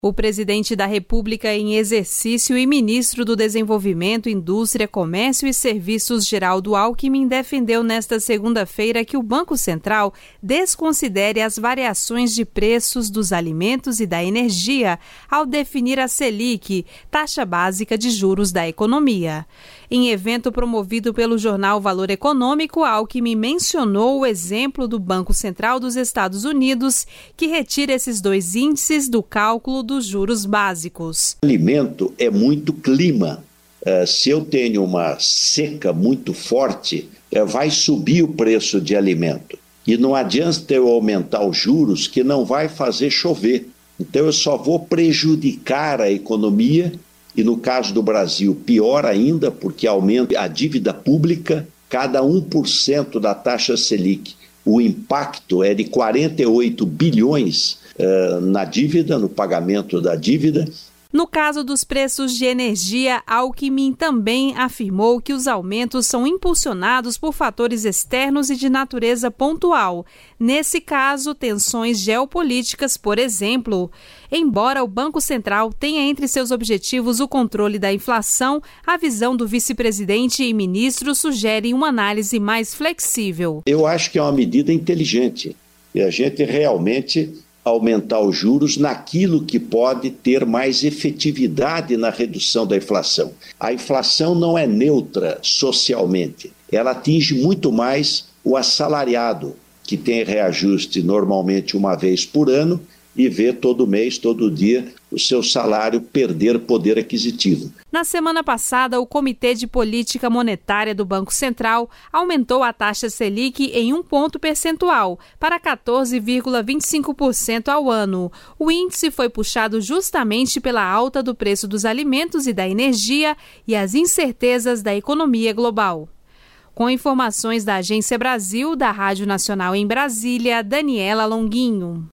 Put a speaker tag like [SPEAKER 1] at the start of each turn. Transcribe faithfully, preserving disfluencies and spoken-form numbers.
[SPEAKER 1] O presidente da República em exercício e ministro do Desenvolvimento, Indústria, Comércio e Serviços, Geraldo Alckmin, defendeu nesta segunda-feira que o Banco Central desconsidere as variações de preços dos alimentos e da energia ao definir a Selic, taxa básica de juros da economia. Em evento promovido pelo jornal Valor Econômico, Alckmin mencionou o exemplo do Banco Central dos Estados Unidos, que retira esses dois índices do cálculo dos juros básicos.
[SPEAKER 2] Alimento é muito clima. Uh, se eu tenho uma seca muito forte, uh, vai subir o preço de alimento. E não adianta eu aumentar os juros, que não vai fazer chover. Então eu só vou prejudicar a economia, e no caso do Brasil, pior ainda, porque aumenta a dívida pública, cada um por cento da taxa Selic. O impacto é de quarenta e oito bilhões Uh, na dívida, no pagamento da dívida.
[SPEAKER 1] No caso dos preços de energia, Alckmin também afirmou que os aumentos são impulsionados por fatores externos e de natureza pontual. Nesse caso, tensões geopolíticas, por exemplo. Embora o Banco Central tenha entre seus objetivos o controle da inflação, a visão do vice-presidente e ministro sugere uma análise mais flexível.
[SPEAKER 2] Eu acho que é uma medida inteligente e a gente realmente aumentar os juros naquilo que pode ter mais efetividade na redução da inflação. A inflação não é neutra socialmente, ela atinge muito mais o assalariado, que tem reajuste normalmente uma vez por ano e vê todo mês, todo dia, o seu salário perder poder aquisitivo.
[SPEAKER 1] Na semana passada, o Comitê de Política Monetária do Banco Central aumentou a taxa Selic em um ponto percentual, para quatorze vírgula vinte e cinco por cento ao ano. O índice foi puxado justamente pela alta do preço dos alimentos e da energia e as incertezas da economia global. Com informações da Agência Brasil, da Rádio Nacional em Brasília, Daniela Longuinho.